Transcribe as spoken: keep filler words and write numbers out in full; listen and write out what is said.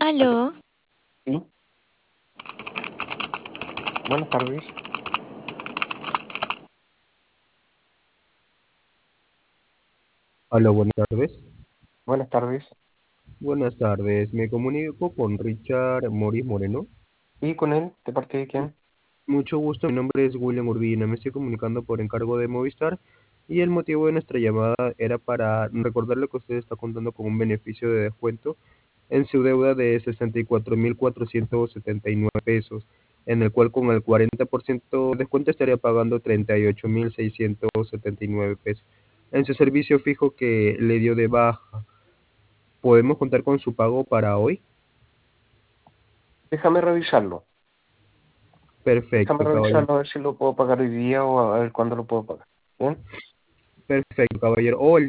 Aló, Aló, sí, buenas tardes. Hola, buenas tardes. Buenas tardes. Buenas tardes, me comunico con Richard Moris Moreno. ¿Y con él? ¿De parte de quién? Mucho gusto, mi nombre es William Urbina, me estoy comunicando por encargo de Movistar y el motivo de nuestra llamada era para recordarle que usted está contando con un beneficio de descuento en su deuda de sesenta y cuatro mil cuatrocientos setenta y nueve pesos, en el cual con el cuarenta por ciento de descuento estaría pagando treinta y ocho mil seiscientos setenta y nueve pesos. En su servicio fijo que le dio de baja, ¿podemos contar con su pago para hoy? Déjame revisarlo. Déjame Perfecto, caballero. revisarlo a ver si lo puedo pagar hoy día o a ver cuándo lo puedo pagar. ¿Bien? Perfecto, caballero. O el